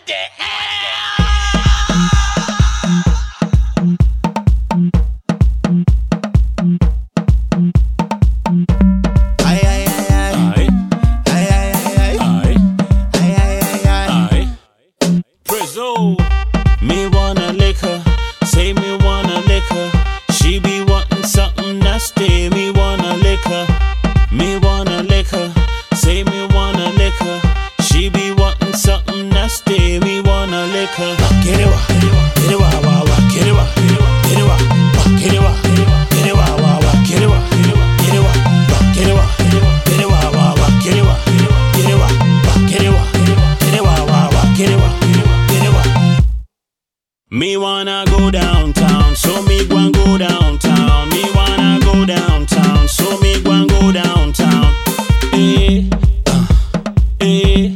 the hell? Me wanna lick her, say me wanna lick her. She be wanting something nasty. Me wanna lick her, me wanna lick her, say me wanna lick her. She be wanting something nasty. Me wanna lick her. Get it wa, get it wa, wa wa, get it wa, get it wa, get it wa, get it wa, wa wa, get it wa, get it wa, get it wa, get it wa, wa wa, get it wa, get it wa, get it wa, get it wa, wa wa, get it wa, get it wa. Me wanna go downtown, so me gwan go downtown. Me wanna go downtown, so me gwan go downtown. Eh, eh,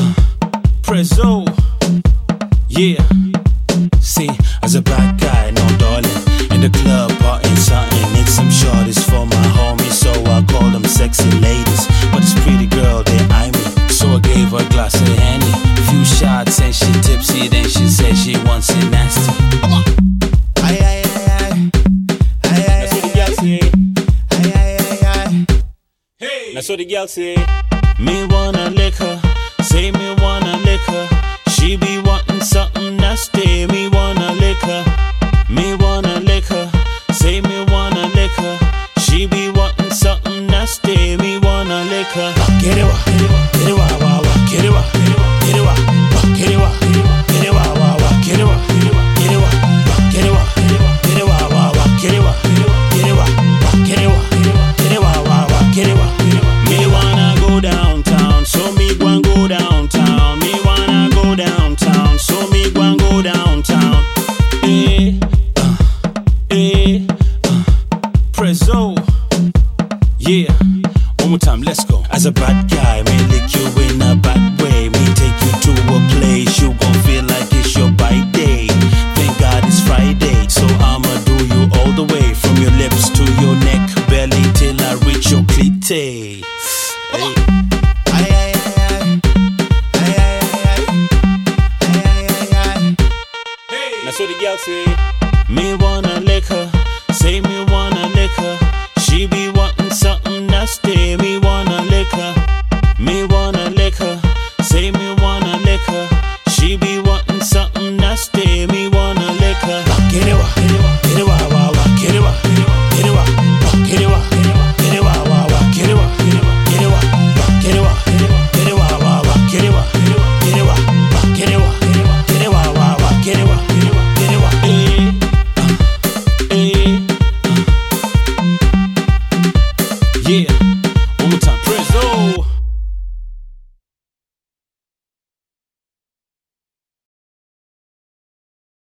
Prezzo, yeah. See, as a bad guy, no darling, in the club partying something. Need some shorties for my homies, so I call them sexy ladies. But this pretty girl, they eye me, so I gave her a glass of Henny. Few shots and she tipsy, then she said she wants it nasty. Come on. Aye, aye, aye, aye, aye. That's what the girl say. Aye, aye, aye, aye. Hey. That's what the girl say. Me wanna lick her, say me wanna lick her. She be wanting something nasty. Me wanna lick her, me wanna lick her, say me wanna lick her. She be wanting something nasty. Me wanna lick her. Get it wa, get it wa, wa wa, get it wa, get it wa, get it wa, get it wa, wa wa, get it wa, get it wa, get it wa, get it wa, wa wa, get it wa, get it wa, get it wa, get it wa, wa wa, get it wa. Me wanna go downtown, so me gwan go downtown. Me wanna go downtown, so me gwan go downtown. Eh, eh, Prezzo, yeah. One more time, let's go. As a bad guy, me lick you in a bad way. Me take you to a place you gon' feel like it's your birthday. Thank God it's Friday, so I'ma do you all the way, from your lips to your neck, belly till I reach your clit. Hey. Aye, aye, aye, aye, aye, aye, aye, aye, aye, aye. Hey. That's what the girl say. Me wanna lick her,